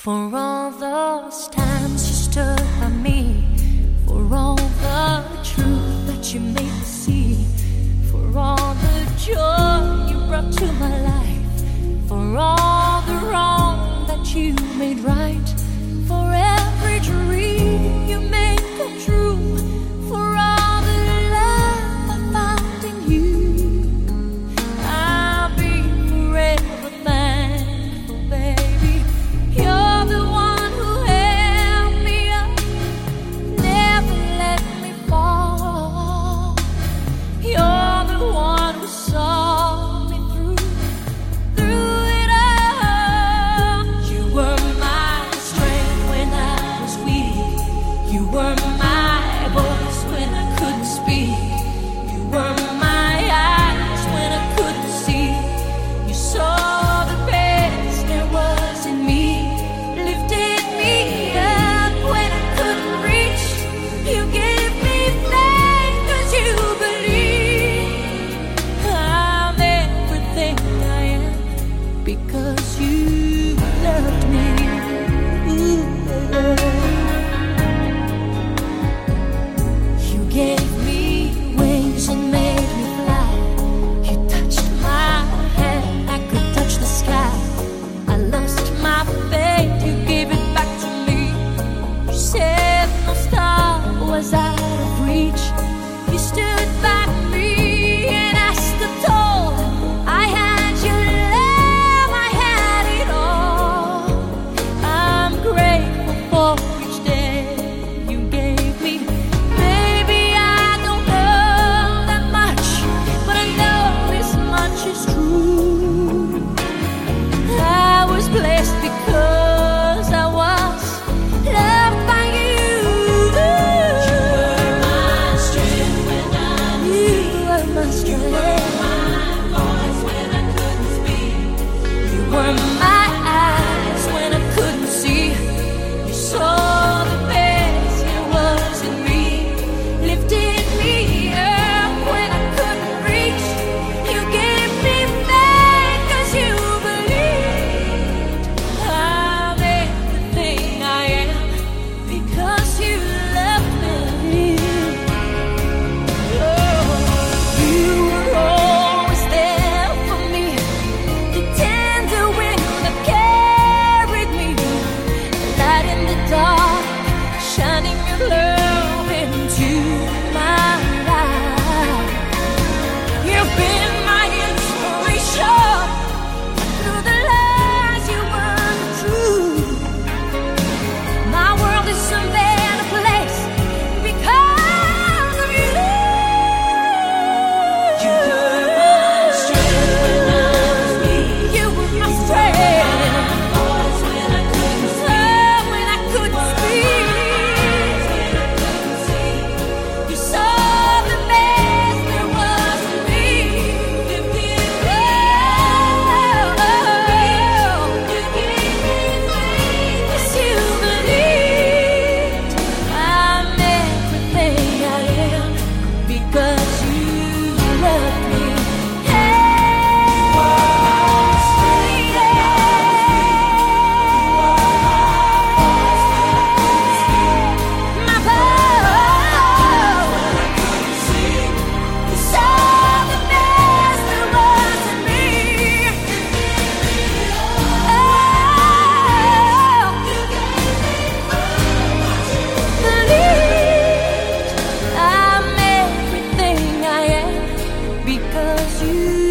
For all those times you stood by me, for all the truth that you made me see, for all the joy you brought to my life, for all the wrong that you made right, for every dream you made come true, for all the love I found in you, I'll be forever thankful, baby. You're the one who held me up, never let me fall. You're the one who saw me through it all. You were my strength when I was weak. You were my voice when I couldn't speak. You were my eyes when I couldn't see. You saw the best there was in me, lifted me up when I couldn't reach. You gave me faith 'cause you believe I'm everything I am because you loved me. You gave me wings and made me fly. You touched my hand, I could touch the sky. I lost my faith, you gave it back to me. You said no star was out of reach. You stood by me and I stood tall. I had your love, I had it all. I'm grateful for each day you gave me. Maybe I don't know that much, but I know this much is true. I was blessed because I was loved by you. You were my strength when I was weak. You were my strength. You were my voice when I couldn't speak. You were my eyes when I couldn't see. You saw the best there was in me, lifted me up when I couldn't reach. You gave me faith 'cause you believed I'm everything I am because you loved me. You were always there for me, the tender wind that carried me, light in the dark, shining your love into my life. You've been my inspiration through the lies you weren't true. My world is a better place because of you. You were my strength when I was weak. You were my strength. When I couldn't speak. When I couldn't speak. You saw the best there was in me. Lifted me up. You gave me faith 'cause you believed I'm everything I am because you loved me. My voice. You saw the best there was in me. Believed I'm everything I am because you